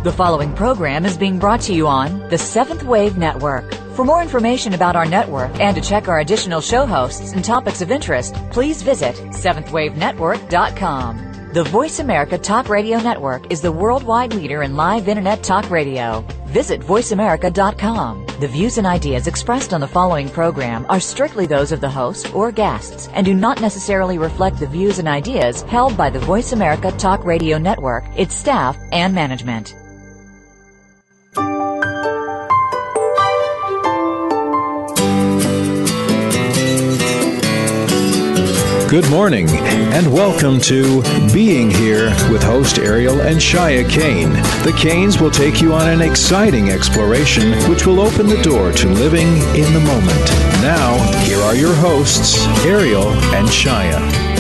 The following program is being brought to you on the Seventh Wave Network. For more information about our network and to check our additional show hosts and topics of interest, please visit seventhwavenetwork.com. The Voice America Talk Radio Network is the worldwide leader in live Internet talk radio. Visit voiceamerica.com. The views and ideas expressed on the following program are strictly those of the host or guests and do not necessarily reflect the views and ideas held by the Voice America Talk Radio Network, its staff, and management. Good morning, and welcome to Being Here with host Ariel and Shia Kane. The Kanes will take you on an exciting exploration which will open the door to living in the moment. Now, here are your hosts, Ariel and Shia.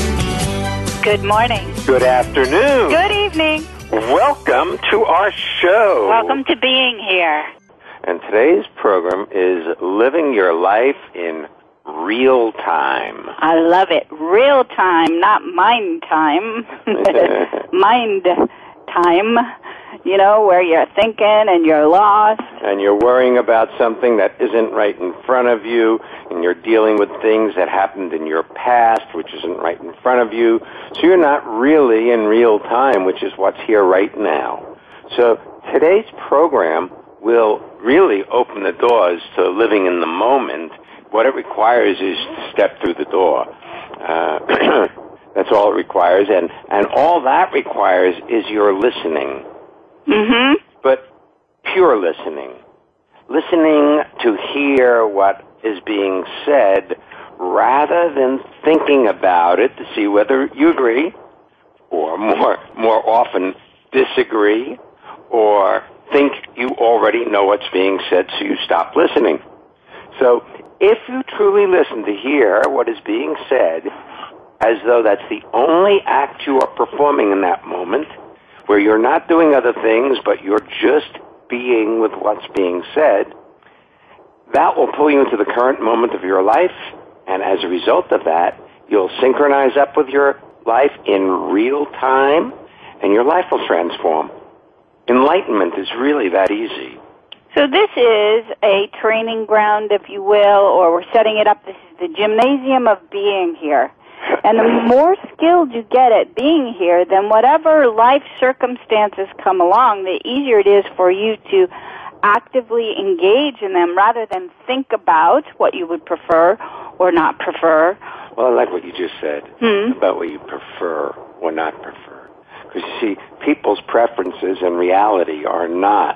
Good morning. Good afternoon. Good evening. Welcome to our show. Welcome to Being Here. And today's program is Living Your Life in Real Time. I love it. Real time, not mind time. Mind time, you know, where you're thinking and you're lost. And you're worrying about something that isn't right in front of you, and you're dealing with things that happened in your past, which isn't right in front of you. So you're not really in real time, which is what's here right now. So today's program will really open the doors to living in the moment. What it requires is to step through the door. That's all it requires. And all that requires is your listening. Mm-hmm. But pure listening. Listening to hear what is being said rather than thinking about it to see whether you agree or more often disagree or think you already know what's being said, so you stop listening. So if you truly listen to hear what is being said as though that's the only act you are performing in that moment, where you're not doing other things but you're just being with what's being said, that will pull you into the current moment of your life, and as a result of that, you'll synchronize up with your life in real time, and your life will transform. Enlightenment is really that easy. So this is a training ground, if you will, or we're setting it up. This is the gymnasium of being here. And the more skilled you get at being here, then whatever life circumstances come along, the easier it is for you to actively engage in them rather than think about what you would prefer or not prefer. Well, I like what you just said about what you prefer or not prefer. Because you see, people's preferences and reality are not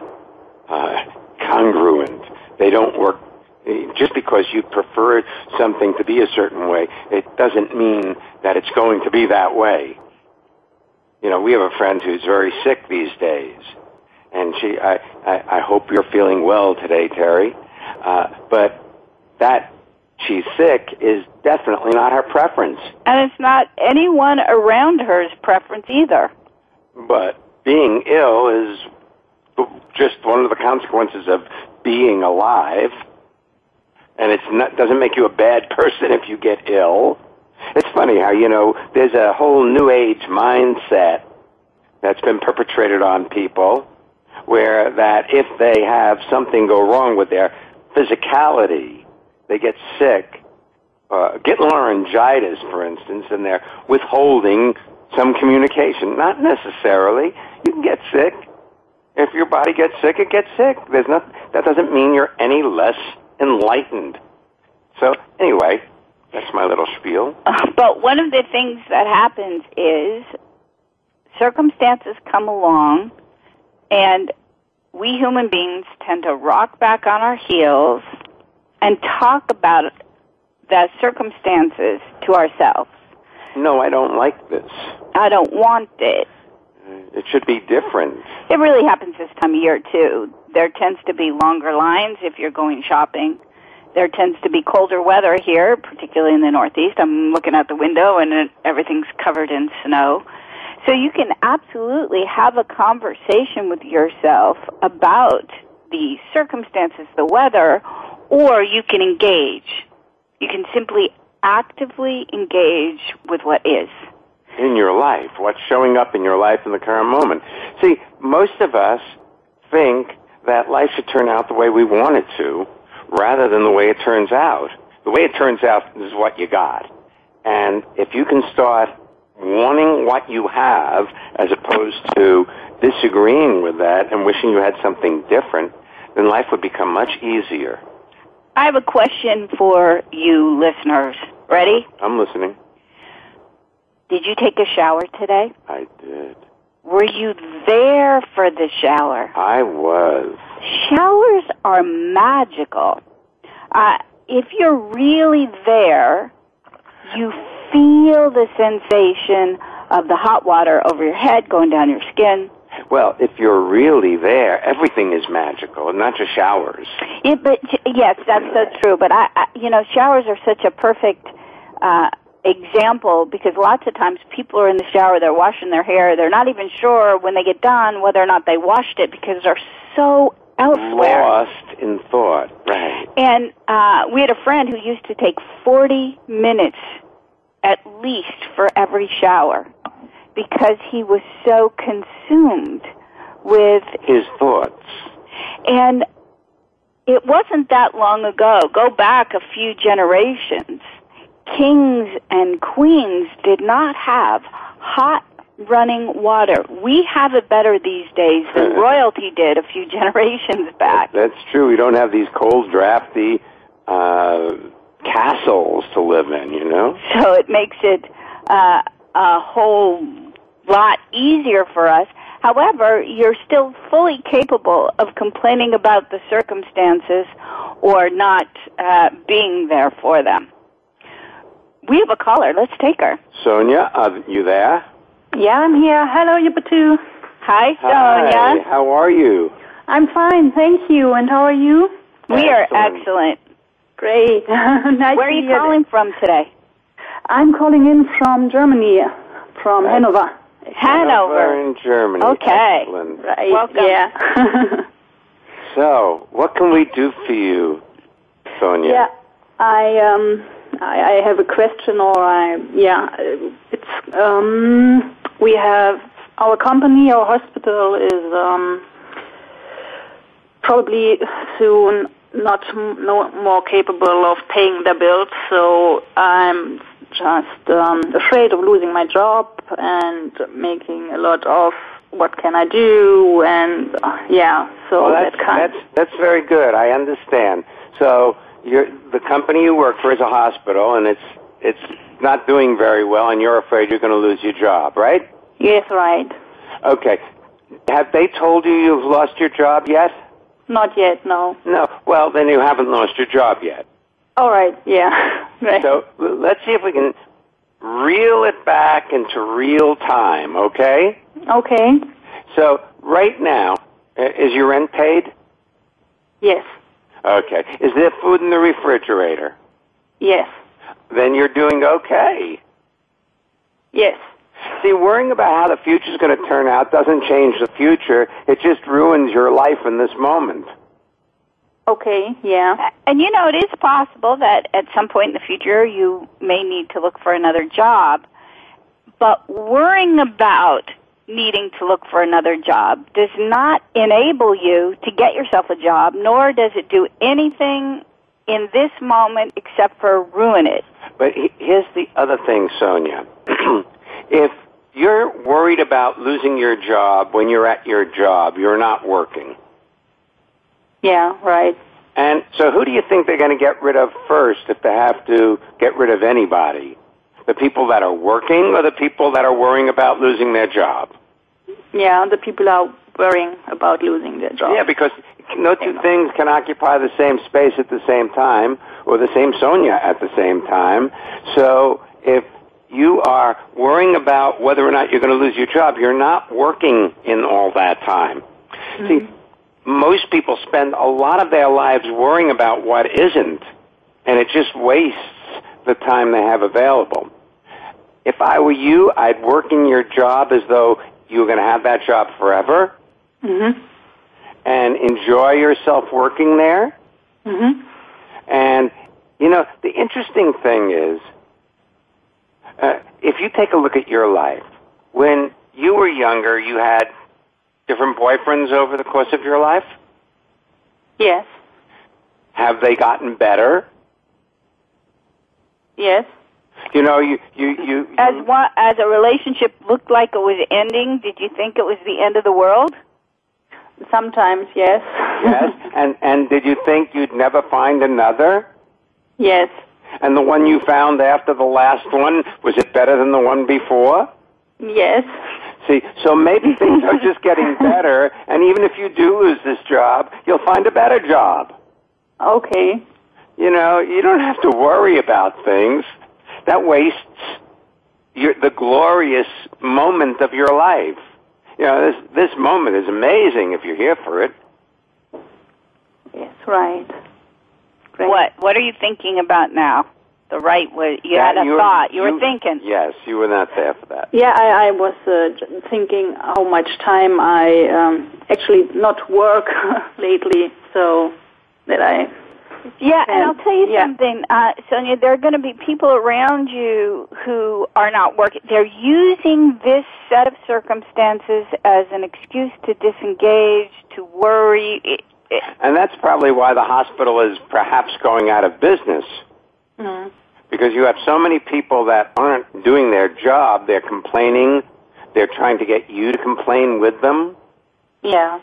congruent. They don't work. Just because you prefer something to be a certain way, it doesn't mean that it's going to be that way. You know, we have a friend who's very sick these days, and I hope you're feeling well today, Terry, but that she's sick is definitely not her preference. And it's not anyone around her's preference either. But being ill is just one of the consequences of being alive, and doesn't make you a bad person if you get ill. It's funny how, you know, there's a whole New Age mindset that's been perpetrated on people, where that if they have something go wrong with their physicality, they get sick, get laryngitis, for instance, and they're withholding some communication. Not necessarily. You can get sick. If your body gets sick, it gets sick. That doesn't mean you're any less enlightened. So anyway, that's my little spiel. But one of the things that happens is circumstances come along, and we human beings tend to rock back on our heels and talk about the circumstances to ourselves. No, I don't like this. I don't want it. It should be different. It really happens this time of year, too. There tends to be longer lines if you're going shopping. There tends to be colder weather here, particularly in the Northeast. I'm looking out the window, and everything's covered in snow. So you can absolutely have a conversation with yourself about the circumstances, the weather, or you can engage. You can simply actively engage with what is. In your life, what's showing up in your life in the current moment. See, most of us think that life should turn out the way we want it to, rather than the way it turns out. The way it turns out is what you got. And if you can start wanting what you have as opposed to disagreeing with that and wishing you had something different, then life would become much easier. I have a question for you listeners. Ready? I'm listening. Did you take a shower today? I did. Were you there for the shower? I was. Showers are magical. If you're really there, you feel the sensation of the hot water over your head going down your skin. Well, if you're really there, everything is magical, and not just showers. Yes, that's so true. But showers are such a perfect example, because lots of times people are in the shower, they're washing their hair, they're not even sure when they get done whether or not they washed it because they're so elsewhere. Lost in thought, right. And we had a friend who used to take 40 minutes at least for every shower because he was so consumed with his thoughts. And it wasn't that long ago, go back a few generations, kings and queens did not have hot running water. We have it better these days than royalty did a few generations back. That's true. We don't have these cold, drafty castles to live in, you know? So it makes it a whole lot easier for us. However, you're still fully capable of complaining about the circumstances or not being there for them. We have a caller. Let's take her. Sonia, you there? Yeah, I'm here. Hello, you two. Hi, Sonia. Hi, how are you? I'm fine, thank you. And how are you? We are excellent. Great. Nice. Where are you calling from today? I'm calling in from Germany, from Hanover. Hanover in Germany. Okay. Excellent. Right. Welcome. Yeah. So, what can we do for you, Sonia? Yeah, I have a question, we have our company, our hospital is probably soon no more capable of paying their bills, so I'm just afraid of losing my job and making a lot of what can I do, and that's very good. I understand. So the company you work for is a hospital, and it's not doing very well, and you're afraid you're going to lose your job, right? Yes, right. Okay. Have they told you you've lost your job yet? Not yet, no. No. Well, then you haven't lost your job yet. All right, yeah. Right. So let's see if we can reel it back into real time, okay? Okay. So right now, is your rent paid? Yes. Okay. Is there food in the refrigerator? Yes. Then you're doing okay. Yes. See, worrying about how the future's going to turn out doesn't change the future. It just ruins your life in this moment. Okay, yeah. And it is possible that at some point in the future you may need to look for another job. But worrying about needing to look for another job does not enable you to get yourself a job, nor does it do anything in this moment except for ruin it. But here's the other thing, Sonia. If you're worried about losing your job when you're at your job, you're not working. Yeah, right. And so who do you think they're going to get rid of first if they have to get rid of anybody? The people that are working or the people that are worrying about losing their job? Yeah, the people are worrying about losing their job. Yeah, because no two things can occupy the same space at the same time or the same Sonia at the same time. So if you are worrying about whether or not you're going to lose your job, you're not working in all that time. Mm-hmm. See, most people spend a lot of their lives worrying about what isn't, and it just wastes the time they have available. If I were you, I'd work in your job as though you were going to have that job forever, mm-hmm. and enjoy yourself working there. Mm-hmm. And, the interesting thing is, if you take a look at your life, when you were younger, you had different boyfriends over the course of your life? Yes. Have they gotten better? Yes. You know, As a relationship looked like it was ending, did you think it was the end of the world? Sometimes, yes. Yes. And did you think you'd never find another? Yes. And the one you found after the last one, was it better than the one before? Yes. See, so maybe things are just getting better, and even if you do lose this job, you'll find a better job. Okay. You know, you don't have to worry about things. That wastes the glorious moment of your life. You know, this moment is amazing if you're here for it. Yes, right. Great. What are you thinking about now? The right way. You had a thought. You were thinking. Yes, you were not there for that. Yeah, I was thinking how much time I actually not work lately, so that I... Yeah, and I'll tell you something, Sonia, there are going to be people around you who are not working. They're using this set of circumstances as an excuse to disengage, to worry. And that's probably why the hospital is perhaps going out of business. Mm-hmm. Because you have so many people that aren't doing their job. They're complaining. They're trying to get you to complain with them. Yeah.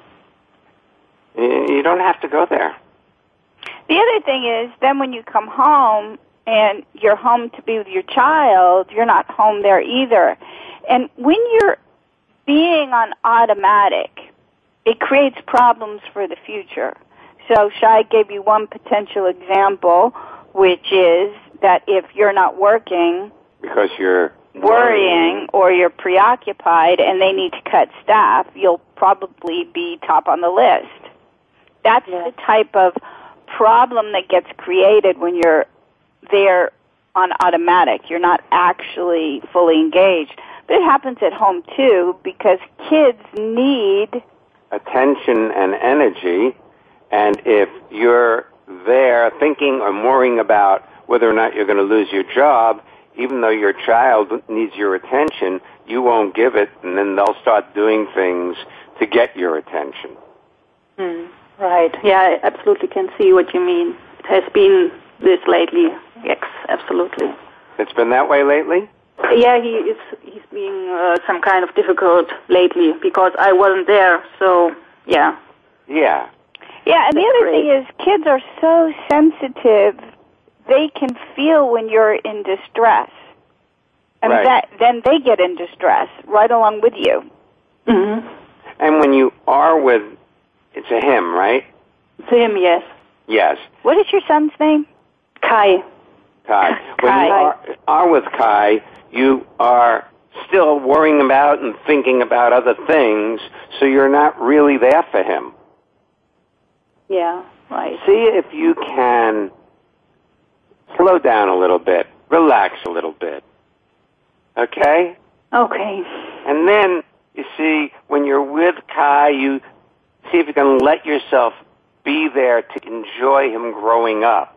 You don't have to go there. The other thing is, then when you come home and you're home to be with your child, you're not home there either. And when you're being on automatic, it creates problems for the future. So Shai gave you one potential example, which is that if you're not working because you're worrying or you're preoccupied and they need to cut staff, you'll probably be top on the list. That's the type of problem that gets created when you're there on automatic. You're not actually fully engaged. But it happens at home too, because kids need attention and energy, and if you're there thinking or worrying about whether or not you're going to lose your job, even though your child needs your attention, you won't give it, and then they'll start doing things to get your attention. Right. Yeah, I absolutely can see what you mean. It has been this lately. Yes, absolutely. It's been that way lately? Yeah, he's being some kind of difficult lately because I wasn't there, so yeah. Yeah. Yeah, and the other thing is kids are so sensitive, they can feel when you're in distress. And then they get in distress right along with you. Mm-hmm. And when you are with, it's a him, right? It's him, yes. Yes. What is your son's name? Kai. When you are with Kai, you are still worrying about and thinking about other things, so you're not really there for him. Yeah, right. See if you can slow down a little bit, relax a little bit. Okay? Okay. And then, you see, when you're with Kai, you see if you can let yourself be there to enjoy him growing up.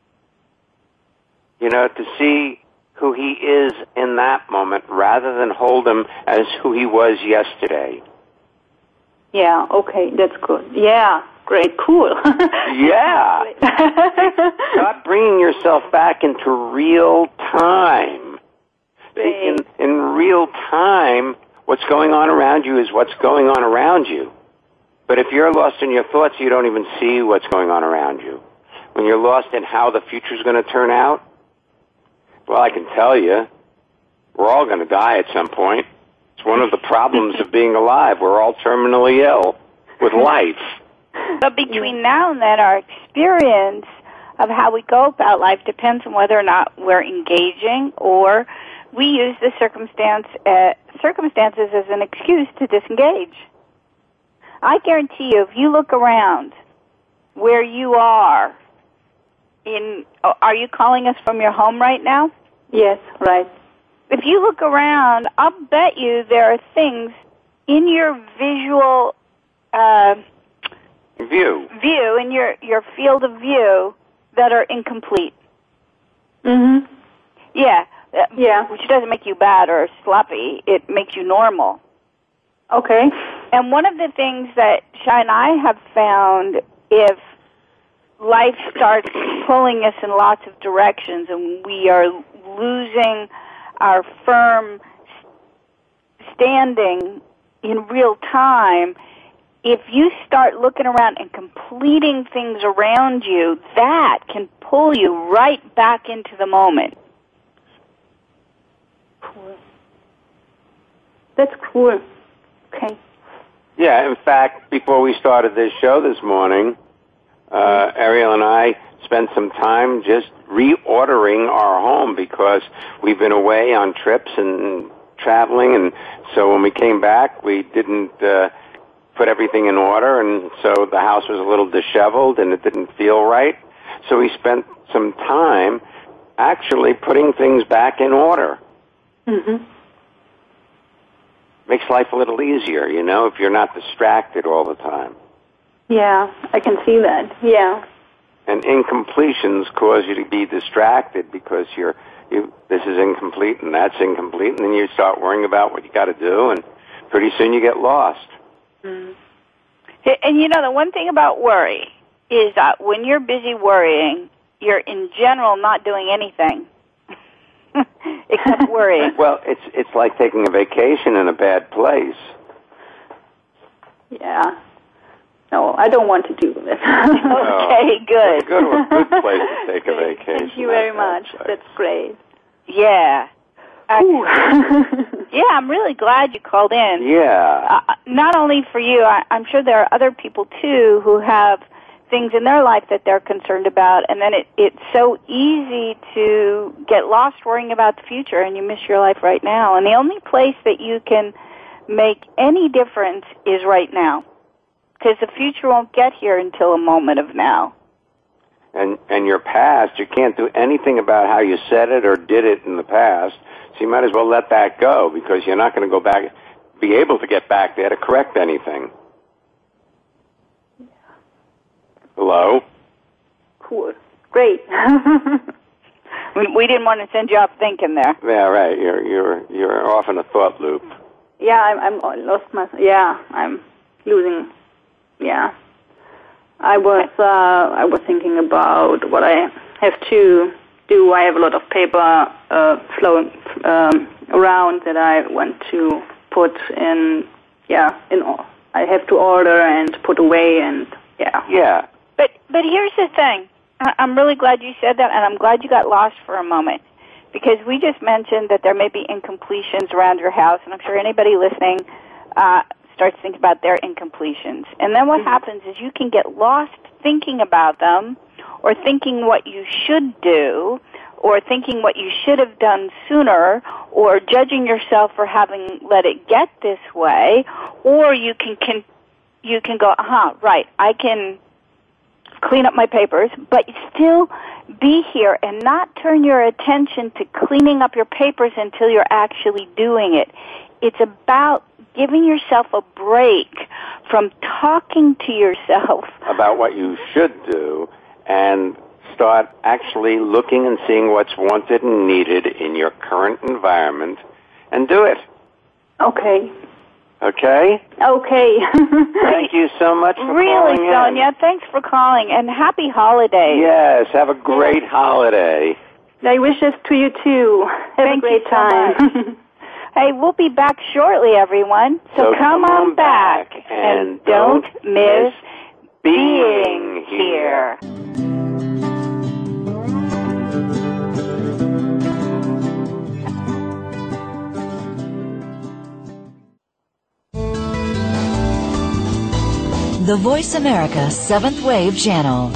You know, to see who he is in that moment rather than hold him as who he was yesterday. Yeah, okay, that's good. Yeah, great, cool. Yeah. Start bringing yourself back into real time. In real time, what's going on around you is what's going on around you. But if you're lost in your thoughts, you don't even see what's going on around you. When you're lost in how the future's going to turn out, well, I can tell you, we're all going to die at some point. It's one of the problems of being alive. We're all terminally ill with life. But between now and then, our experience of how we go about life depends on whether or not we're engaging or we use the circumstances as an excuse to disengage. I guarantee you, if you look around where you are, are you calling us from your home right now? Yes, right. If you look around, I'll bet you there are things in your visual view, in your field of view, that are incomplete. Mm-hmm. Yeah. Yeah. Which doesn't make you bad or sloppy. It makes you normal. Okay. And one of the things that Shai and I have found, if life starts pulling us in lots of directions and we are losing our firm standing in real time, if you start looking around and completing things around you, that can pull you right back into the moment. Cool. That's cool. Okay. Yeah, in fact, before we started this show this morning, Ariel and I spent some time just reordering our home because we've been away on trips and traveling, and so when we came back, we didn't put everything in order, and so the house was a little disheveled and it didn't feel right. So we spent some time actually putting things back in order. Mm-hmm. Makes life a little easier, you know, if you're not distracted all the time. Yeah, I can see that. Yeah. And incompletions cause you to be distracted because this is incomplete and that's incomplete, and then you start worrying about what you got to do, and pretty soon you get lost. Mm. And you know, the one thing about worry is that when you're busy worrying, you're in general not doing anything except worrying. Well, it's like taking a vacation in a bad place. Yeah. No, I don't want to do this. Okay, good. Go to a good place to take a vacation. Thank you very much. That's great. Yeah. Yeah, I'm really glad you called in. Yeah. Not only for you, I'm sure there are other people, too, who have things in their life that they're concerned about, and then it's so easy to get lost worrying about the future, and you miss your life right now. And the only place that you can make any difference is right now, because the future won't get here until a moment of now. And your past, you can't do anything about how you said it or did it in the past, so you might as well let that go, because you're not going to go back, be able to get back there to correct anything. Hello? Cool. Great. We didn't want to send you off thinking there. Yeah, right. You're off in a thought loop. Yeah, I'm lost myself. Yeah, I'm losing. Yeah. I was thinking about what I have to do. I have a lot of paper flowing around that I want to put in. Yeah, I have to order and put away, and yeah. Yeah. But here's the thing. I'm really glad you said that, and I'm glad you got lost for a moment, because we just mentioned that there may be incompletions around your house, and I'm sure anybody listening starts thinking about their incompletions. And then what happens is you can get lost thinking about them, or thinking what you should do, or thinking what you should have done sooner, or judging yourself for having let it get this way, or you can go, right, I can clean up my papers, but still be here and not turn your attention to cleaning up your papers until you're actually doing it. It's about giving yourself a break from talking to yourself about what you should do, and start actually looking and seeing what's wanted and needed in your current environment, and do it. Okay. Okay? Okay. Thank you so much for calling in. Sonia, thanks for calling, and happy holidays. Yes, have a great holiday. I wish this to you, too. Have a great time. Hey, we'll be back shortly, everyone. So come on back, and don't miss being here. The Voice America 7th Wave Channel.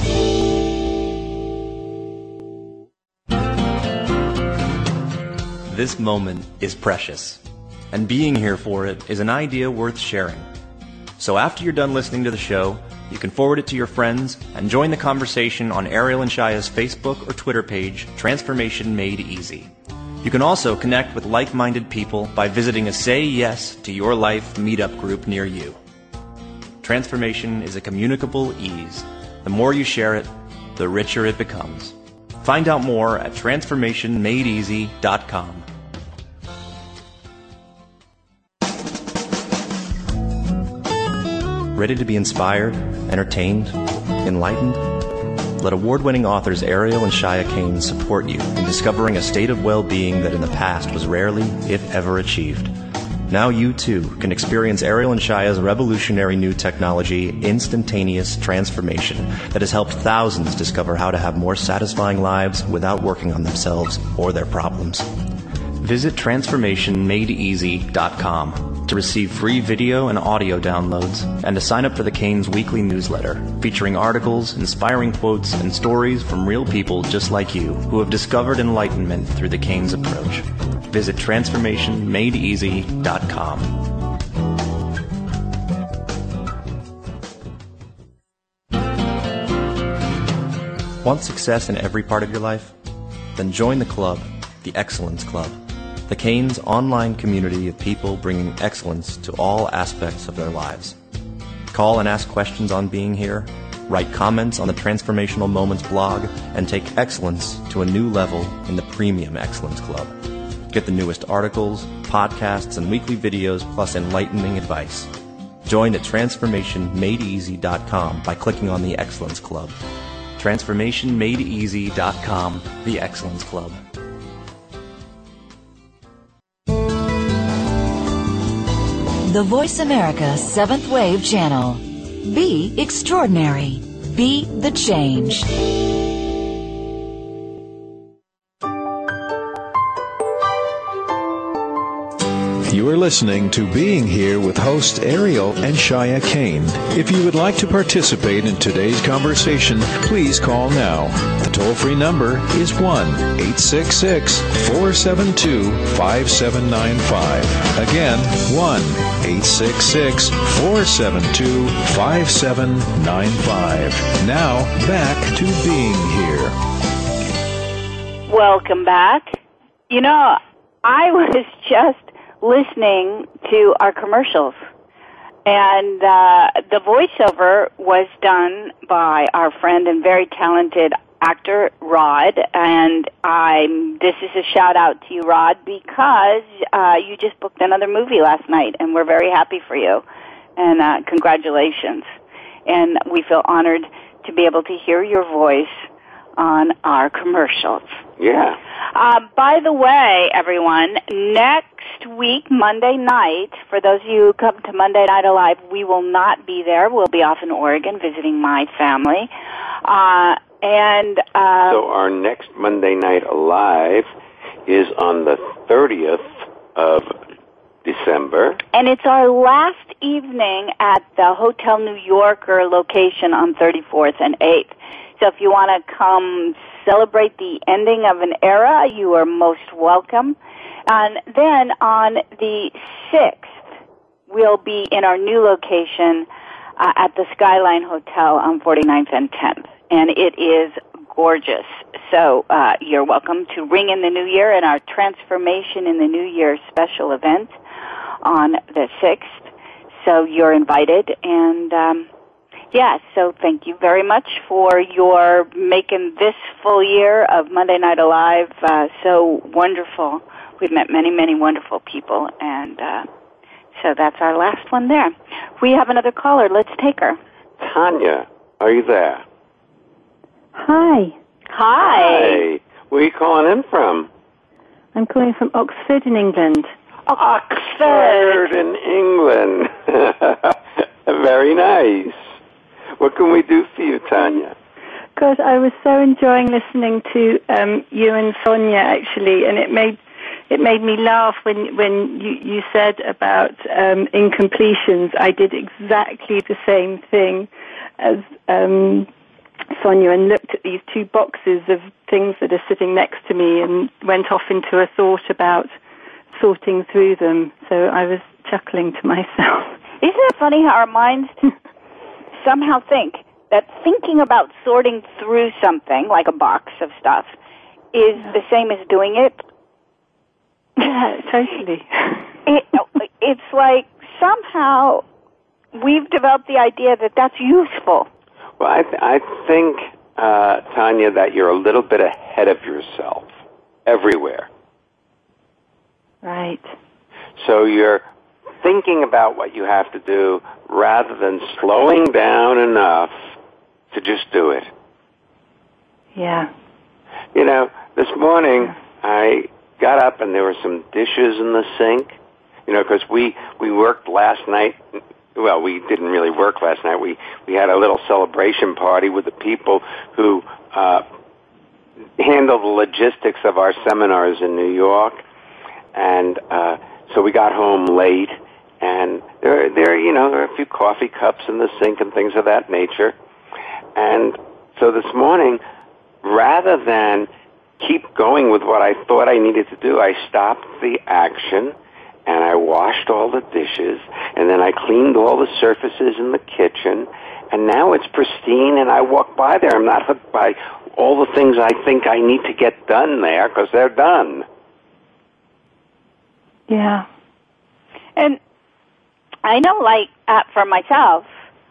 This moment is precious, and being here for it is an idea worth sharing. So after you're done listening to the show, you can forward it to your friends and join the conversation on Ariel and Shaya's Facebook or Twitter page, Transformation Made Easy. You can also connect with like-minded people by visiting a Say Yes to Your Life meetup group near you. Transformation is a communicable ease. The more you share it, the richer it becomes. Find out more at transformationmadeeasy.com. Ready to be inspired, entertained, enlightened? Let award-winning authors Ariel and Shia Kane support you in discovering a state of well-being that in the past was rarely, if ever, achieved. Now you, too, can experience Ariel and Shia's revolutionary new technology, Instantaneous Transformation, that has helped thousands discover how to have more satisfying lives without working on themselves or their problems. Visit transformationmadeeasy.com to receive free video and audio downloads and to sign up for the Canes weekly newsletter featuring articles, inspiring quotes, and stories from real people just like you who have discovered enlightenment through the Canes approach. Visit transformationmadeeasy.com. Want success in every part of your life? Then join the club, the Excellence Club. The Canes' online community of people bringing excellence to all aspects of their lives. Call and ask questions on Being Here, write comments on the Transformational Moments blog, and take excellence to a new level in the Premium Excellence Club. Get the newest articles, podcasts, and weekly videos, plus enlightening advice. Join at transformationmadeeasy.com by clicking on the Excellence Club. transformationmadeeasy.com, the Excellence Club. The Voice America 7th Wave Channel. Be extraordinary. Be the change. You are listening to Being Here with hosts Ariel and Shia Kane. If you would like to participate in today's conversation, please call now. The toll-free number is 1-866-472-5795. Again, 1-866-472-5795. Now, back to Being Here. Welcome back. You know, I was just listening to our commercials, and the voiceover was done by our friend and very talented actor Rod, and this is a shout out to you, Rod, because you just booked another movie last night, and we're very happy for you, and congratulations. And we feel honored to be able to hear your voice on our commercials. Yeah. By the way, everyone, next week, Monday night, for those of you who come to Monday Night Alive, we will not be there. We'll be off in Oregon visiting my family. So our next Monday Night Alive is on the 30th of December. And it's our last evening at the Hotel New Yorker location on 34th and 8th. So if you want to come celebrate the ending of an era, you are most welcome. And then on the 6th, we'll be in our new location at the Skyline Hotel on 49th and 10th. And it is gorgeous. So you're welcome to ring in the new year in our Transformation in the New Year special event on the 6th. So you're invited. And so thank you very much for your making this full year of Monday Night Alive so wonderful. We've met many, many wonderful people, and so that's our last one there. We have another caller. Let's take her. Tanya, are you there? Hi. Hi. Where are you calling in from? I'm calling from Oxford in England. Oxford in England. Very nice. What can we do for you, Tanya? Because I was so enjoying listening to you and Sonia, actually, and it made me laugh when you said about incompletions. I did exactly the same thing as Sonia and looked at these two boxes of things that are sitting next to me and went off into a thought about sorting through them. So I was chuckling to myself. Isn't it funny how our minds somehow think that thinking about sorting through something, like a box of stuff, is the same as doing it? Yeah, totally. It's like somehow we've developed the idea that that's useful. Well, I think, Tanya, that you're a little bit ahead of yourself everywhere. Right. So you're thinking about what you have to do rather than slowing down enough to just do it. Yeah. You know, this morning I got up and there were some dishes in the sink, you know, because we worked last night. Well, we didn't really work last night. We had a little celebration party with the people who handle the logistics of our seminars in New York, and so we got home late, and there are a few coffee cups in the sink and things of that nature, and so this morning, rather than keep going with what I thought I needed to do, I stopped the action, and I washed all the dishes, and then I cleaned all the surfaces in the kitchen, and now it's pristine, and I walk by there. I'm not hooked by all the things I think I need to get done there, because they're done. Yeah. And I know, like, for myself,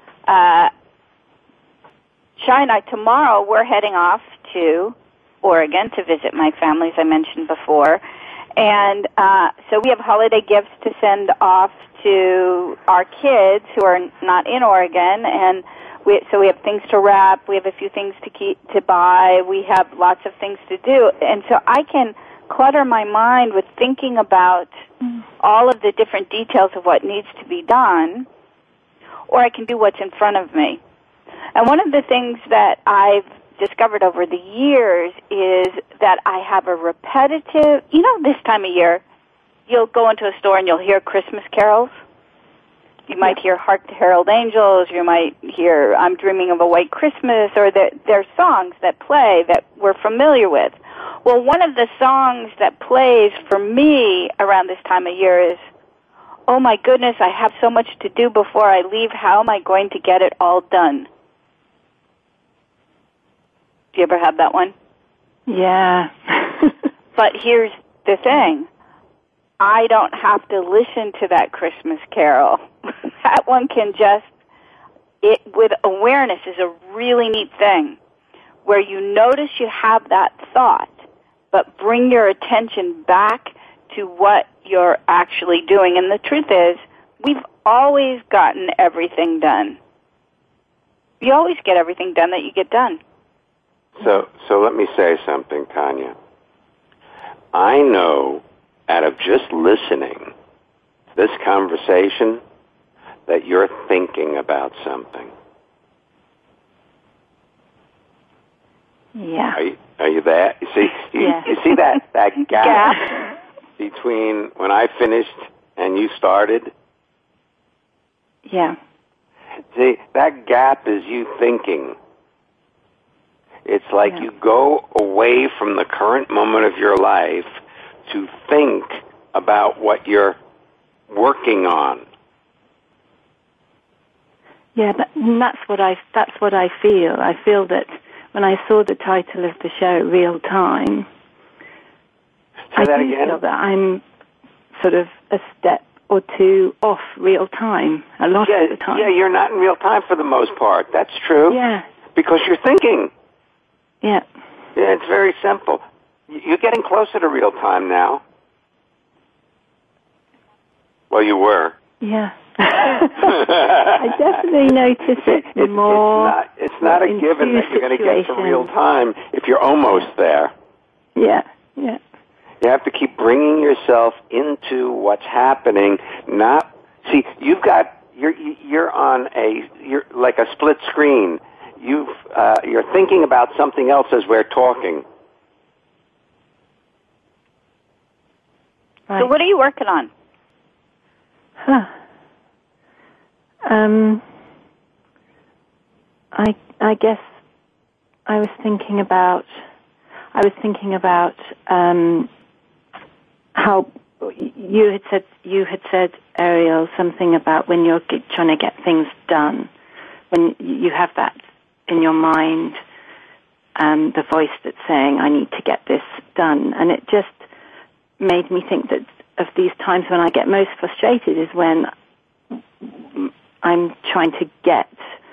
Shai and I, tomorrow, we're heading off to Oregon to visit my family, as I mentioned before. And so we have holiday gifts to send off to our kids who are not in Oregon, and so we have things to wrap, we have a few things to buy, we have lots of things to do, and so I can clutter my mind with thinking about all of the different details of what needs to be done, or I can do what's in front of me. And one of the things that I've discovered over the years is that I have a repetitive, this time of year, you'll go into a store and you'll hear Christmas carols. You might hear Hark the Herald Angels, you might hear I'm Dreaming of a White Christmas, or there's songs that play that we're familiar with. Well, one of the songs that plays for me around this time of year is, oh my goodness, I have so much to do before I leave, how am I going to get it all done? Do you ever have that one? Yeah. But here's the thing. I don't have to listen to that Christmas carol. That one can with awareness is a really neat thing, where you notice you have that thought, but bring your attention back to what you're actually doing. And the truth is, we've always gotten everything done. You always get everything done that you get done. So let me say something, Tanya. I know, out of just listening to this conversation, that you're thinking about something. Yeah. Are you there? You see, you see that gap between when I finished and you started? Yeah. See, that gap is you thinking. It's like you go away from the current moment of your life to think about what you're working on. Yeah, that's what I feel. I feel that when I saw the title of the show, Real Time, Say that I again? feel that I'm sort of a step or two off real time a lot of the time. Yeah, you're not in real time for the most part. That's true. Yeah. Because you're thinking. Yeah. Yeah, it's very simple. You're getting closer to real time now. Well, you were. Yeah. I definitely notice it more. It's not a given that you're going to get to real time if you're almost there. Yeah, yeah. You have to keep bringing yourself into what's happening. You're like a split screen. You're thinking about something else as we're talking. Right. So what are you working on? I guess I was thinking about how you had said, Ariel, something about when you're trying to get things done, when you have that in your mind, the voice that's saying, I need to get this done. And it just made me think that of these times when I get most frustrated is when I'm trying to get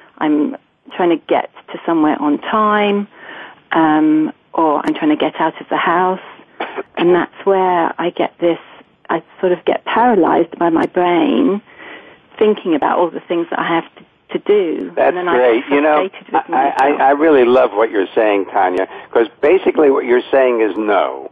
to somewhere on time, or I'm trying to get out of the house, and that's where I sort of get paralyzed by my brain, thinking about all the things that I have to do. That's and then great. I get frustrated with myself. I really love what you're saying, Tanya, because basically what you're saying is no.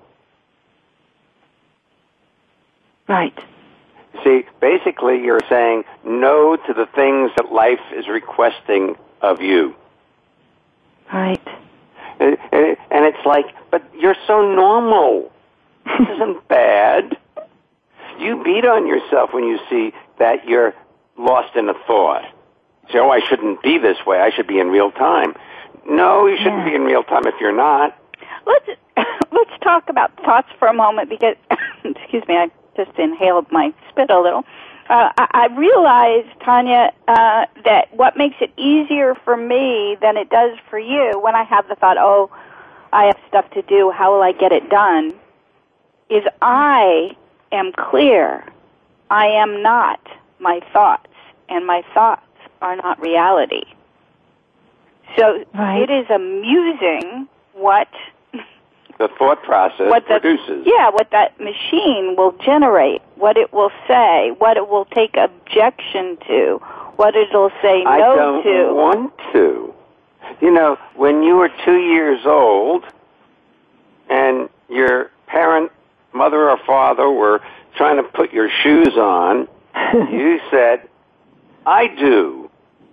Right. See, basically you're saying no to the things that life is requesting of you. Right. And it's like, but you're so normal. This isn't bad. You beat on yourself when you see that you're lost in a thought. You say, oh, I shouldn't be this way. I should be in real time. No, you shouldn't be in real time if you're not. Let's talk about thoughts for a moment because, excuse me, I just inhaled my spit a little. I realized, Tanya, that what makes it easier for me than it does for you when I have the thought, oh, I have stuff to do, how will I get it done, is I am clear. I am not my thoughts, and my thoughts are not reality. So it is amusing what the thought process produces. Yeah, what that machine will generate, what it will say, what it will take objection to, what it will say no to. I don't want to. You know, when you were 2 years old and your parent, mother or father, were trying to put your shoes on, you said, I do.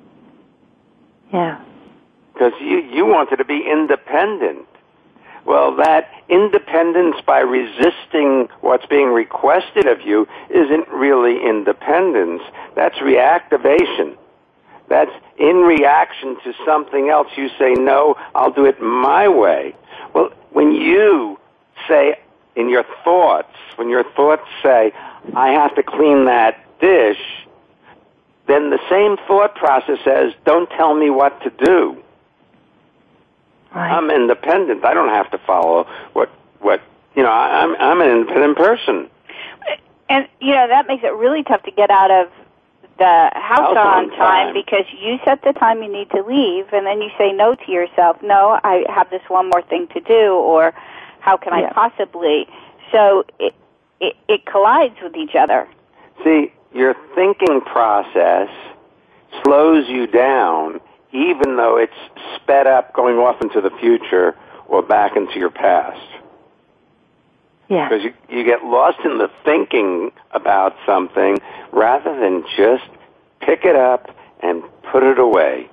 Yeah. Because you wanted to be independent. Well, that independence by resisting what's being requested of you isn't really independence. That's reactivation. That's in reaction to something else. You say, no, I'll do it my way. Well, when you say in your thoughts, when your thoughts say, I have to clean that dish, then the same thought process says, don't tell me what to do. Right. I'm independent. I don't have to follow what I'm an independent person. And, that makes it really tough to get out of the house on time because you set the time you need to leave, and then you say no to yourself. No, I have this one more thing to do, or how can I possibly? So it collides with each other. See, your thinking process slows you down, even though it's sped up going off into the future or back into your past. Yeah. Because you get lost in the thinking about something rather than just pick it up and put it away.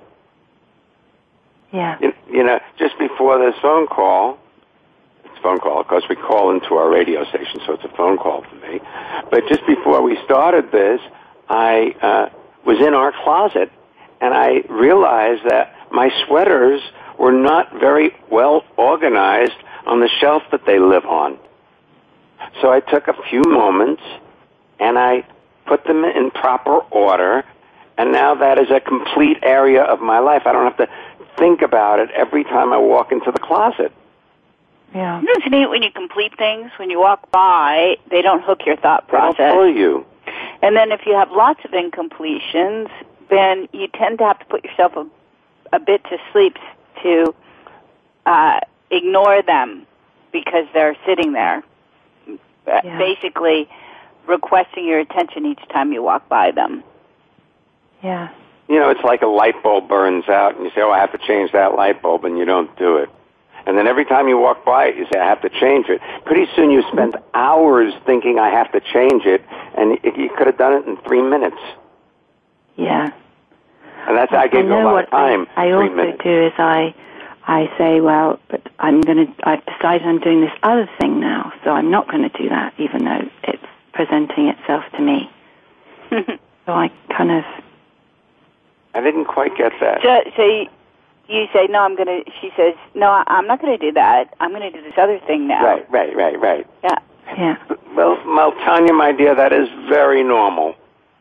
Yeah. Just before this phone call, it's a phone call because we call into our radio station, so it's a phone call for me. But just before we started this, I was in our closet, and I realized that my sweaters were not very well organized on the shelf that they live on. So I took a few moments, and I put them in proper order, and now that is a complete area of my life. I don't have to think about it every time I walk into the closet. Yeah. Isn't it neat when you complete things? When you walk by, they don't hook your thought process. They don't pull you. And then if you have lots of incompletions, then you tend to have to put yourself a bit to sleep to ignore them because they're sitting there, basically requesting your attention each time you walk by them. Yeah. It's like a light bulb burns out, and you say, oh, I have to change that light bulb, and you don't do it. And then every time you walk by it, you say, I have to change it. Pretty soon you spend hours thinking, I have to change it, and you could have done it in 3 minutes. Yeah. And that's, I gave you a lot of time. I also do is I say, well, but I've decided I'm doing this other thing now, so I'm not going to do that, even though it's presenting itself to me. So I kind of... I didn't quite get that. So you say, no, she says, no, I'm not going to do that. I'm going to do this other thing now. Right. Yeah. Well, Tanya, my dear, that is very normal.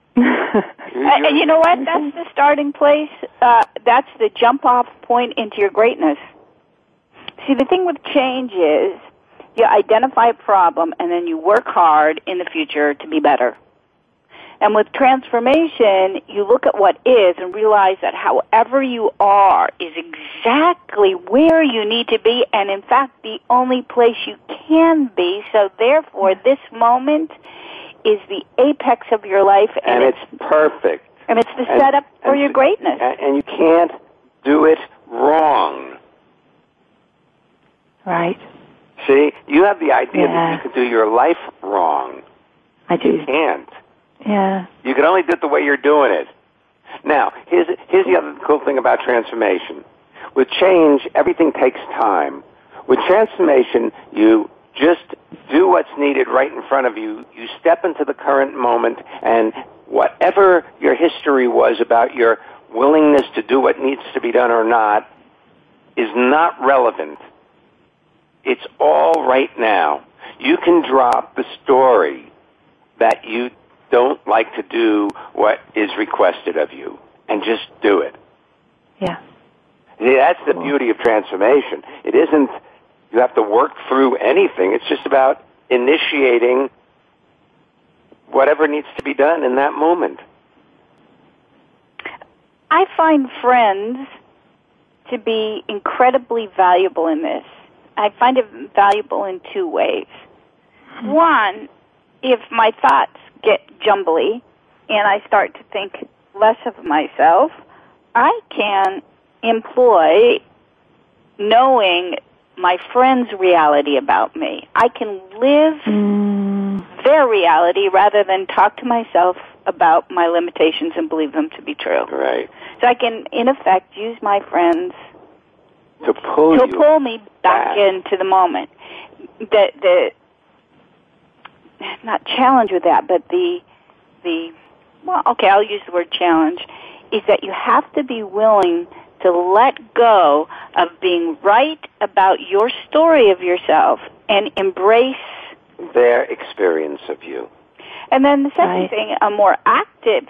And you know what? That's the starting place. That's the jump-off point into your greatness. See, the thing with change is you identify a problem and then you work hard in the future to be better. And with transformation, you look at what is and realize that however you are is exactly where you need to be, and in fact, the only place you can be. So therefore, this moment is the apex of your life. And it's perfect. And it's the setup for your greatness. And you can't do it wrong. Right. See, you have the idea that you could do your life wrong. I do. You can't. Yeah. You can only do it the way you're doing it. Now, here's the other cool thing about transformation. With change, everything takes time. With transformation, you just do what's needed right in front of you. You step into the current moment, and whatever your history was about your willingness to do what needs to be done or not is not relevant. It's all right now. You can drop the story that you don't like to do what is requested of you and just do it. Yeah. See, that's the beauty of transformation. It isn't you have to work through anything. It's just about initiating whatever needs to be done in that moment. I find friends to be incredibly valuable in this. I find it valuable in two ways. One, if my thoughts get jumbly and I start to think less of myself, I can employ knowing my friend's reality about me. I can live their reality rather than talk to myself about my limitations and believe them to be true. Right. So I can, in effect, use my friends to pull me back into the moment. The not challenge with that, but I'll use the word challenge, is that you have to be willing to let go of being right about your story of yourself and embrace their experience of you. And then the second thing, a more active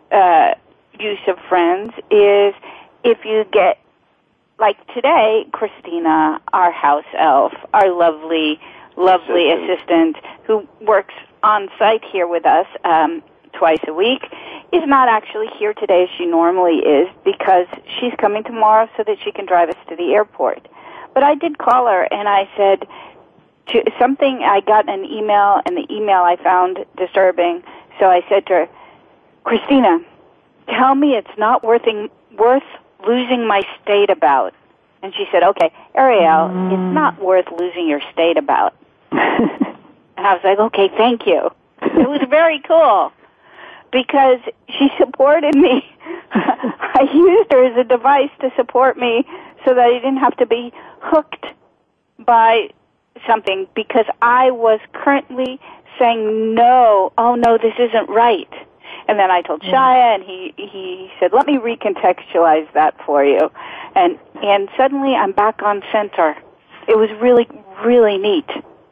use of friends is if you get, like today, Christina, our house elf, our lovely assistant who works on site here with us twice a week, is not actually here today as she normally is because she's coming tomorrow so that she can drive us to the airport. But I did call her and I said something, I got an email and the email I found disturbing, so I said to her, Christina, tell me it's not worth losing my state about. And she said, okay, Ariel, it's not worth losing your state about. And I was like, okay, thank you. It was very cool because she supported me. I used her as a device to support me so that I didn't have to be hooked by something because I was currently saying, no, this isn't right. And then I told Shia, and he said, let me recontextualize that for you. And suddenly I'm back on center. It was really, really neat.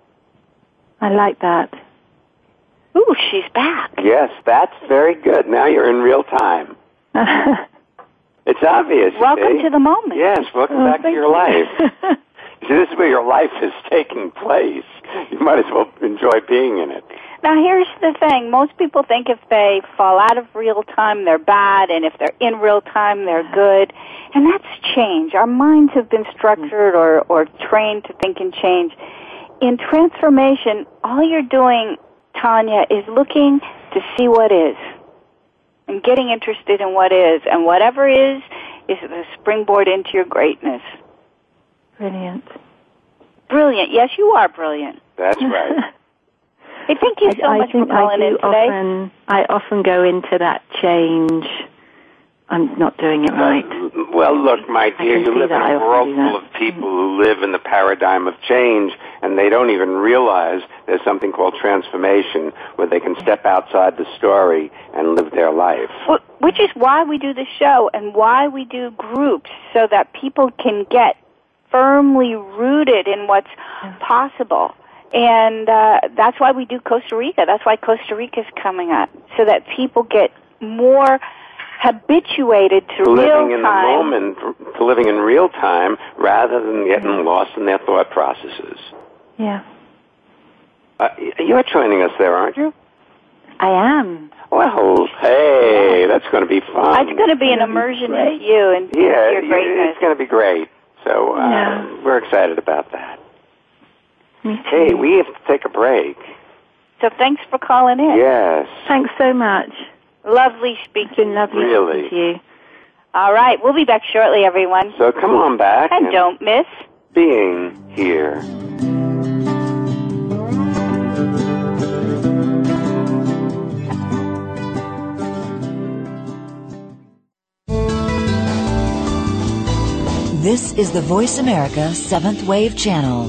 I like that. Ooh, she's back. Yes, that's very good. Now you're in real time. It's obvious. Welcome to the moment. Yes, welcome back to your life. See, this is where your life is taking place. You might as well enjoy being in it. Now, here's the thing. Most people think if they fall out of real time, they're bad, and if they're in real time, they're good. And that's change. Our minds have been structured or trained to think and change. In transformation, all you're doing, Tanya, is looking to see what is and getting interested in what is. And whatever is the springboard into your greatness. Brilliant. Brilliant. Yes, you are brilliant. That's right. Hey, thank you so much for calling in today. I often go into that change. I'm not doing it right. Well, look, my dear, you live in a world full of people who live in the paradigm of change, and they don't even realize there's something called transformation where they can step outside the story and live their life. Which is why we do the show and why we do groups, so that people can get firmly rooted in what's possible. And that's why we do Costa Rica. That's why Costa Rica is coming up, so that people get more habituated to real living in time. the moment, to living in real time, rather than getting lost in their thought processes. Yeah. You're joining us there, aren't you? I am. Well, hey, that's going to be fun. It's going to be an immersion into you and your greatness. It's going to be great. So we're excited about that. Hey, we have to take a break. So thanks for calling in. Yes. Thanks so much. Lovely speaking. It's been lovely Really? speaking to you. All right, we'll be back shortly, everyone. So come on back. And don't miss Being Here. This is the Voice America 7th Wave Channel.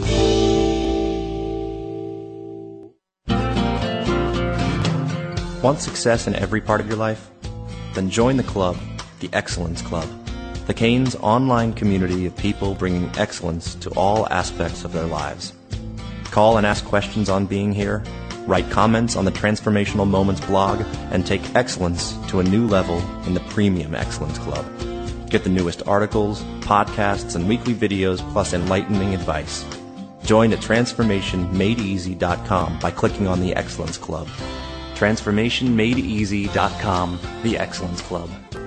Want success in every part of your life? Then join the club, the Excellence Club, the Canes online community of people bringing excellence to all aspects of their lives. Call and ask questions on Being Here, write comments on the Transformational Moments blog, and take excellence to a new level in the Premium Excellence Club. Get the newest articles, podcasts, and weekly videos, plus enlightening advice. Join at TransformationMadeEasy.com by clicking on the Excellence Club. TransformationMadeEasy.com, the Excellence Club.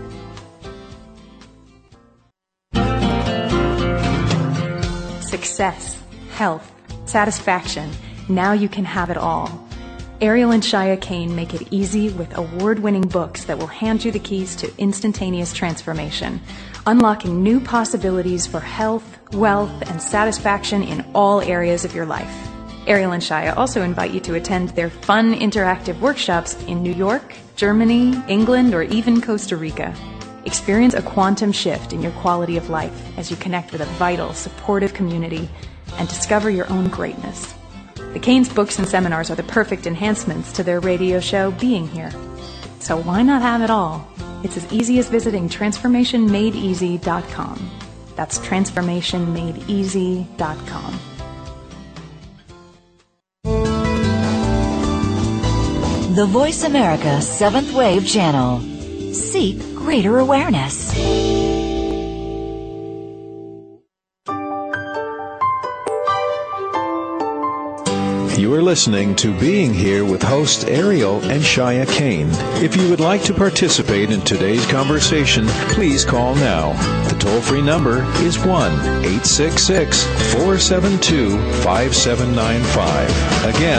Success, health, satisfaction. Now you can have it all. Ariel and Shia Kane make it easy with award-winning books that will hand you the keys to instantaneous transformation, unlocking new possibilities for health, wealth, and satisfaction in all areas of your life. Ariel and Shia also invite you to attend their fun interactive workshops in New York, Germany, England, or even Costa Rica. Experience a quantum shift in your quality of life as you connect with a vital, supportive community and discover your own greatness. The Canes books and seminars are the perfect enhancements to their radio show, Being Here. So why not have it all? It's as easy as visiting TransformationMadeEasy.com. That's TransformationMadeEasy.com. The Voice America 7th Wave Channel. Seek greater awareness. You are listening to Being Here with hosts Ariel and Shia Kane. If you would like to participate in today's conversation, please call now. The toll-free number is 1-866-472-5795. Again,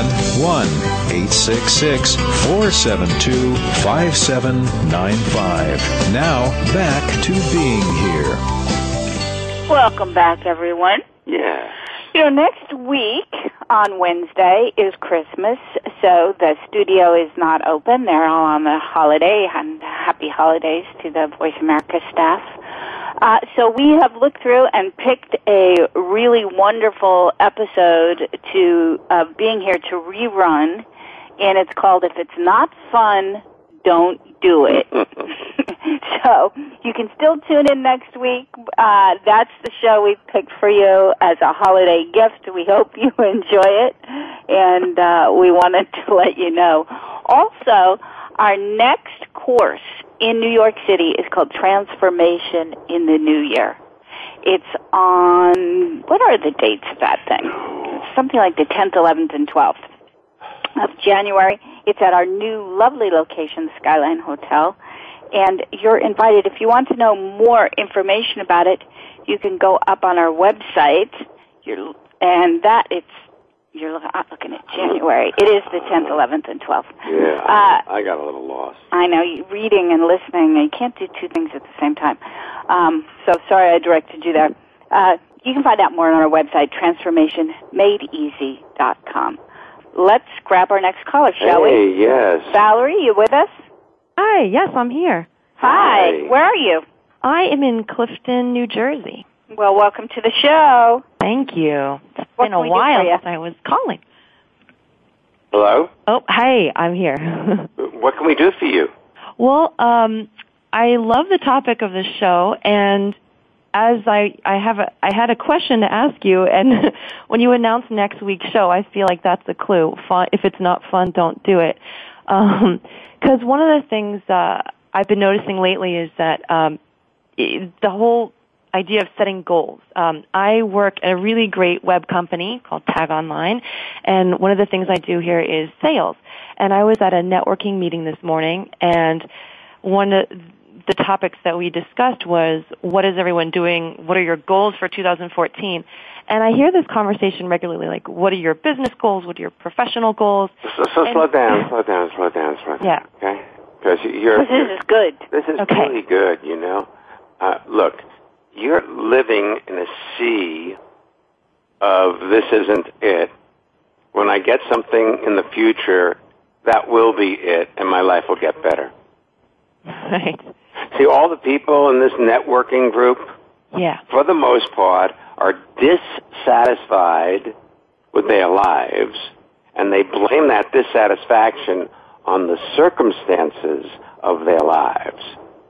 1-866-472-5795. Now, back to Being Here. Welcome back, everyone. Yeah. Next week on Wednesday is Christmas, so the studio is not open. They're all on the holiday, and happy holidays to the Voice America staff. So we have looked through and picked a really wonderful episode Being Here to rerun, and it's called If It's Not Fun, Don't Do It. So you can still tune in next week. That's the show we picked for you as a holiday gift. We hope you enjoy it, and we wanted to let you know. Also, our next course in New York City is called Transformation in the New Year. It's on, what are the dates of that thing? It's something like the 10th, 11th, and 12th of January. It's at our new lovely location, the Skyline Hotel. And you're invited. If you want to know more information about it, you can go up on our website. You're looking at January. It is the 10th, 11th, and 12th. Yeah, I got a little lost. I know, reading and listening, you can't do two things at the same time. So sorry I directed you there. You can find out more on our website, TransformationMadeEasy.com. Let's grab our next caller, shall we? Hey, yes. Valerie, you with us? Hi, yes, I'm here. Hi. Where are you? I am in Clifton, New Jersey. Well, welcome to the show. Thank you. It's What been can a we do while for you? since I was calling. Hello? Oh, hey, I'm here. What can we do for you? Well, I love the topic of the show, and as I had a question to ask you, and when you announce next week's show, I feel like that's a clue. Fun, if it's not fun, don't do it. Because one of the things I've been noticing lately is that the whole idea of setting goals. I work at a really great web company called Tag Online, and one of the things I do here is sales. And I was at a networking meeting this morning, and one of the topics that we discussed was, what is everyone doing? What are your goals for 2014? And I hear this conversation regularly, like, what are your business goals? What are your professional goals? So slow down. Yeah. Okay? because this is good. This is really good, you know. Look, you're living in a sea of this isn't it. When I get something in the future, that will be it, and my life will get better. Right. See, all the people in this networking group, for the most part, are dissatisfied with their lives, and they blame that dissatisfaction on the circumstances of their lives.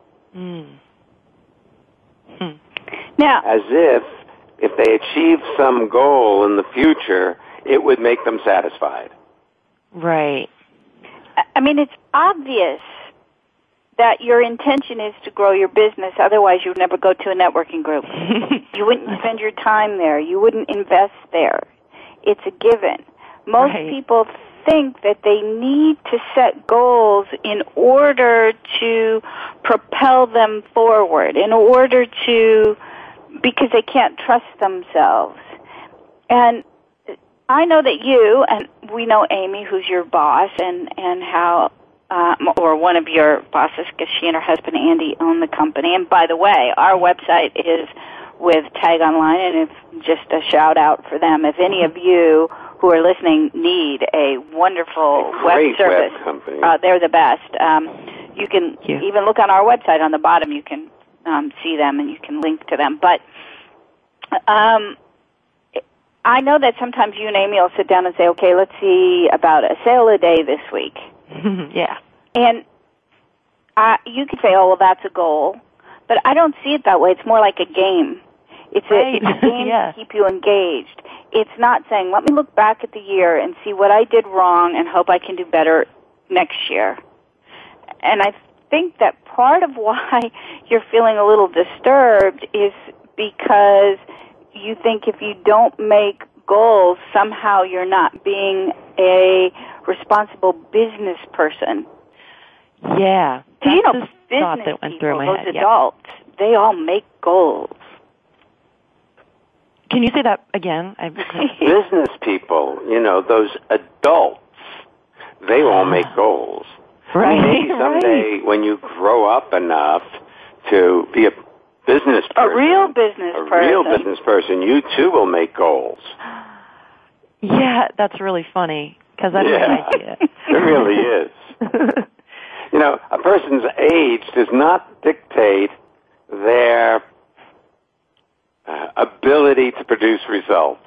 Now, as if they achieve some goal in the future, it would make them satisfied. Right. I mean, it's obvious that your intention is to grow your business. Otherwise, you would never go to a networking group. You wouldn't spend your time there. You wouldn't invest there. It's a given. Most people think that they need to set goals in order to propel them forward, in order to, because they can't trust themselves. And I know that you, and we know Amy, who's your boss, and how, or one of your bosses, because she and her husband Andy own the company. And by the way, our website is with Tag Online, and if just a shout out for them. If any of you who are listening need a wonderful web service, company. They're the best. You can even look on our website on the bottom. You can see them and you can link to them. But I know that sometimes you and Amy will sit down and say, okay, let's see about a sale a day this week. Yeah. And you could say, oh, well, that's a goal. But I don't see it that way. It's more like a game. It's a game to keep you engaged. It's not saying, let me look back at the year and see what I did wrong and hope I can do better next year. And I think that part of why you're feeling a little disturbed is because you think if you don't make goals, somehow you're not being a responsible business person. Yeah. So, you know, business that went people, through my those head. adults, they all make goals. Can you say that again? Business people, you know, those adults, they all make goals. Right. Maybe someday when you grow up enough to be a business person, a real business person, you too will make goals. Yeah, that's really funny because I have an idea. It really is. You know, a person's age does not dictate their ability to produce results.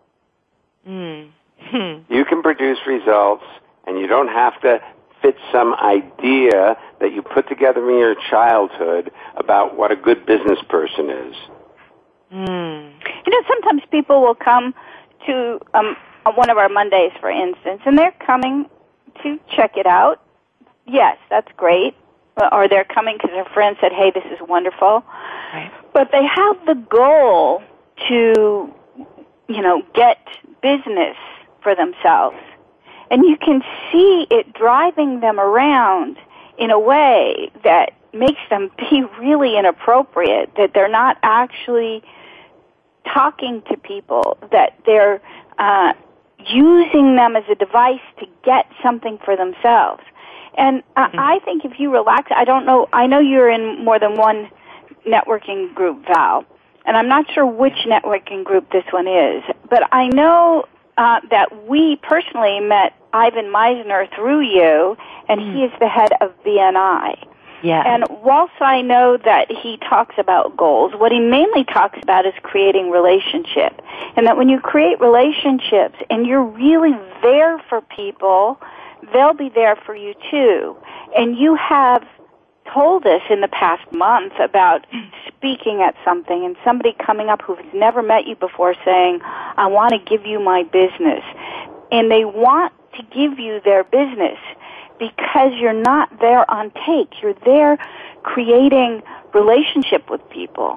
You can produce results, and you don't have to fit some idea that you put together in your childhood about what a good business person is. You know, sometimes people will come to one of our Mondays, for instance, and they're coming to check it out. Yes, that's great. Or they're coming because their friend said, hey, this is wonderful. Right. But they have the goal to, you know, get business for themselves. And you can see it driving them around in a way that makes them be really inappropriate, that they're not actually talking to people, that they're using them as a device to get something for themselves. And I think if you relax, I know you're in more than one networking group, Val, and I'm not sure which networking group this one is, but I know that we personally met Ivan Meisner through you, and he is the head of BNI. Yeah. And whilst I know that he talks about goals, what he mainly talks about is creating relationship. And that when you create relationships and you're really there for people, they'll be there for you too. And you have told us in the past month about speaking at something and somebody coming up who's never met you before saying, I want to give you my business. And they want to give you their business because you're not there on take. You're there creating relationship with people.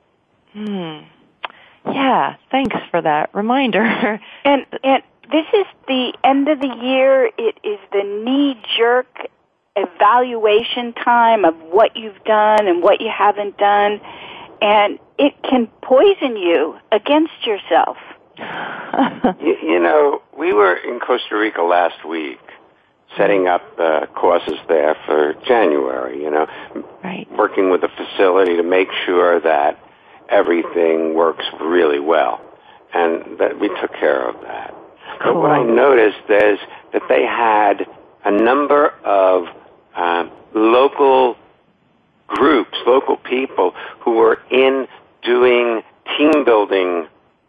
Yeah, thanks for that reminder. And this is the end of the year. It is the knee-jerk evaluation time of what you've done and what you haven't done, and it can poison you against yourself. You know, we were in Costa Rica last week setting up courses there for January, Right. working with the facility to make sure that everything works really well. And that we took care of that. Cool. But what I noticed is that they had a number of local groups, local people who were in doing team building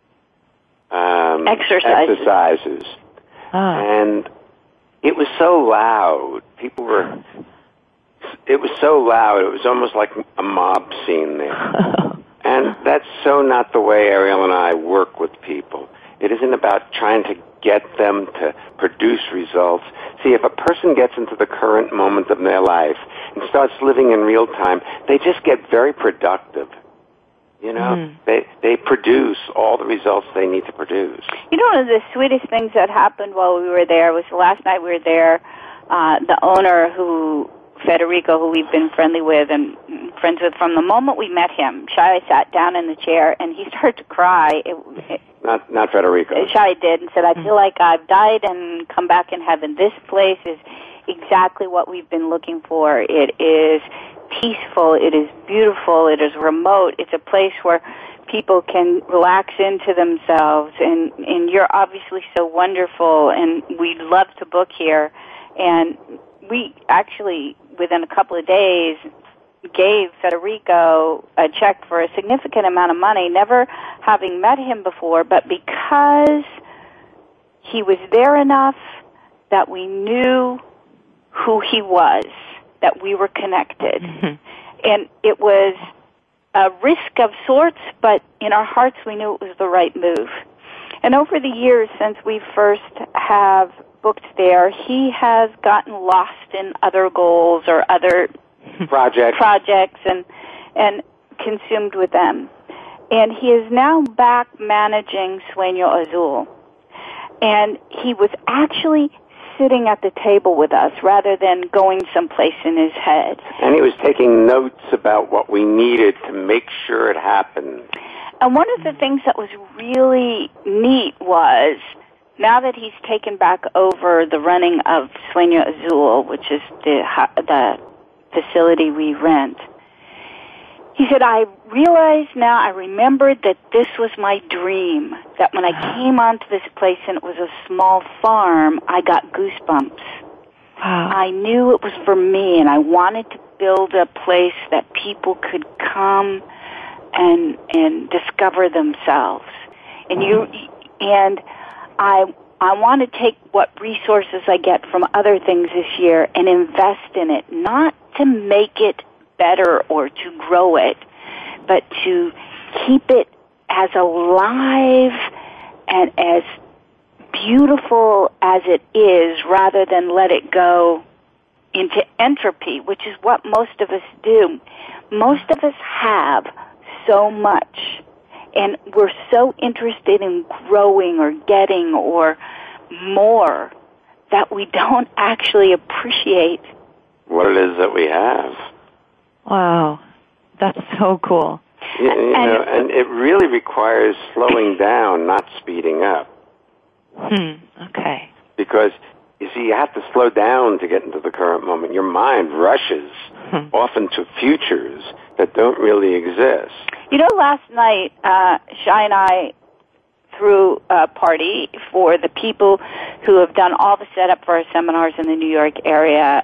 exercises. And it was so loud. It was so loud. It was almost like a mob scene there. And that's so not the way Ariel and I work with people. It isn't about trying to get them to produce results. See, if a person gets into the current moment of their life and starts living in real time, they just get very productive. They produce all the results they need to produce. One of the sweetest things that happened while we were there was the last night we were there, the owner Federico, who we've been friendly with and friends with from the moment we met him. Shai sat down in the chair and he started to cry. Not Federico. Shai did and said, I feel like I've died and come back in heaven. This place is exactly what we've been looking for. It is peaceful. It is beautiful. It is remote. It's a place where people can relax into themselves. And you're obviously so wonderful, and we'd love to book here. And we actually, within a couple of days, gave Federico a check for a significant amount of money, never having met him before, but because he was there enough that we knew who he was, that we were connected. And it was a risk of sorts, but in our hearts we knew it was the right move. And over the years since we first have booked there, he has gotten lost in other goals or other projects and consumed with them. And he is now back managing Sueño Azul. And he was actually sitting at the table with us rather than going someplace in his head. And he was taking notes about what we needed to make sure it happened. And one of the things that was really neat was, now that he's taken back over the running of Sueño Azul, which is the facility we rent, he said, I realized now, I remembered that this was my dream, that when I came onto this place and it was a small farm, I got goosebumps. Wow. I knew it was for me, and I wanted to build a place that people could come and discover themselves. And I want to take what resources I get from other things this year and invest in it, not to make it better or to grow it, but to keep it as alive and as beautiful as it is, rather than let it go into entropy, which is what most of us do. Most of us have so much, and we're so interested in growing or getting or more that we don't actually appreciate what it is that we have. Wow, that's so cool. And it really requires slowing down, not speeding up. Okay. Because, you see, you have to slow down to get into the current moment. Your mind rushes often to futures that don't really exist. Last night, Shai and I threw a party for the people who have done all the setup for our seminars in the New York area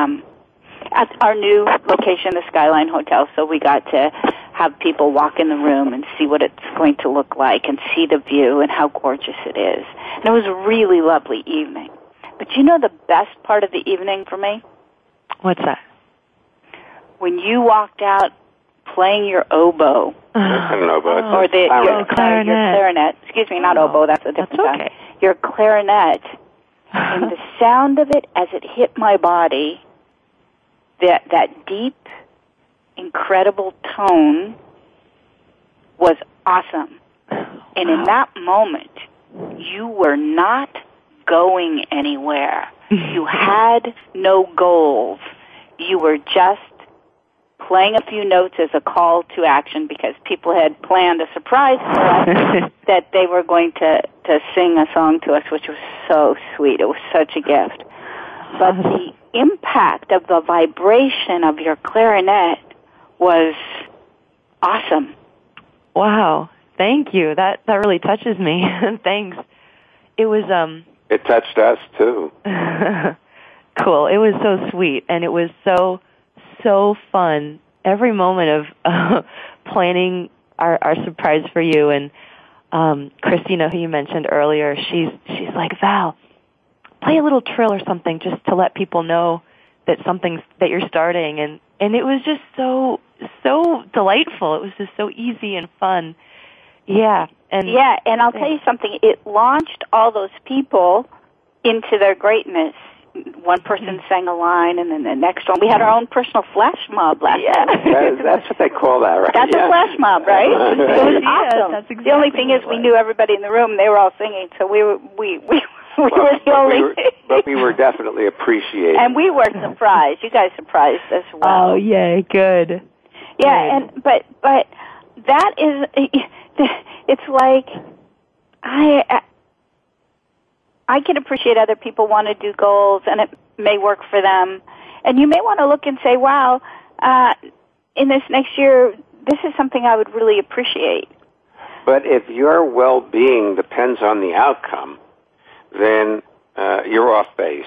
at our new location, the Skyline Hotel. So we got to have people walk in the room and see what it's going to look like and see the view and how gorgeous it is. And it was a really lovely evening. But the best part of the evening for me? What's that? When you walked out playing your oboe. An oboe. Or your clarinet. Excuse me, not oboe, that's a different sound. Okay. Your clarinet. And the sound of it as it hit my body, that deep, incredible tone was awesome. And in that moment, you were not going anywhere. You had no goals. You were just playing a few notes as a call to action because people had planned a surprise for us that they were going to sing a song to us, which was so sweet. It was such a gift. but the impact of the vibration of your clarinet was awesome. Wow. Thank you. That really touches me. Thanks. It was It touched us too. Cool. It was so sweet, and it was so fun. Every moment of planning our surprise for you, and Christina, who you mentioned earlier, she's like, Val, play a little trill or something just to let people know that you're starting, and it was just so delightful. It was just so easy and fun. Yeah. And I'll tell you something. It launched all those people into their greatness. One person sang a line, and then the next one. We had our own personal flash mob last night. That's what they call that, right? That's a flash mob, right? It was awesome. That's exactly the only thing is, we knew everybody in the room. They were all singing, so we were the only. But we were definitely appreciated, and we were surprised. You guys surprised us well. Oh, yay! Good. Yeah, good. but that is. It's like I can appreciate other people want to do goals, and it may work for them. And you may want to look and say, wow, in this next year, this is something I would really appreciate. But if your well-being depends on the outcome, then you're off base.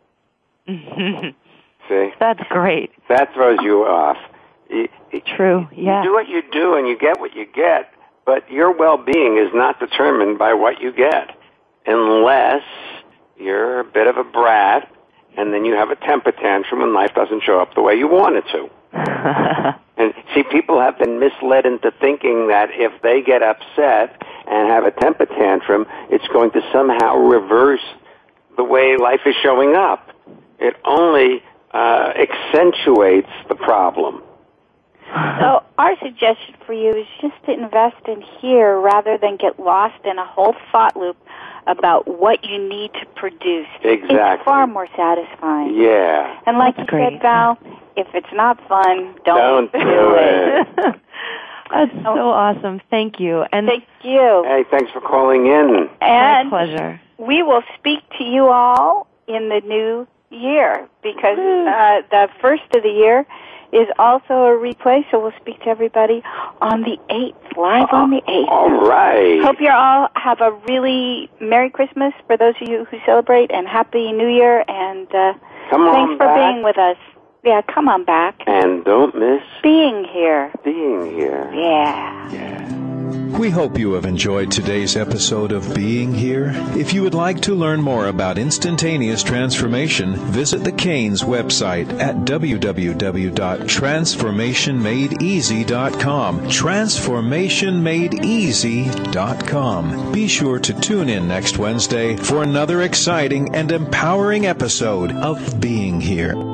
See? That's great. That throws you off. True, yeah. You do what you do, and you get what you get, but your well-being is not determined by what you get, unless you're a bit of a brat, and then you have a temper tantrum and life doesn't show up the way you want it to. And see, people have been misled into thinking that if they get upset and have a temper tantrum, it's going to somehow reverse the way life is showing up. It only accentuates the problem. So our suggestion for you is just to invest in here rather than get lost in a whole thought loop about what you need to produce. Exactly. It's far more satisfying. Yeah. And like That's you great. said, Val, if it's not fun, don't do it. That's so awesome. Thank you. And Thank you. Hey, thanks for calling in. And my pleasure. we will speak to you all in the new year because the first of the year is also a replay, so we'll speak to everybody on the 8th, live on the 8th. All right. Hope you all have a really Merry Christmas for those of you who celebrate, and Happy New Year, and thanks for being with us. Yeah, come on back. And don't miss being here. Yeah. We hope you have enjoyed today's episode of Being Here. If you would like to learn more about instantaneous transformation, visit the Canes website at www.transformationmadeeasy.com. Transformationmadeeasy.com. Be sure to tune in next Wednesday for another exciting and empowering episode of Being Here.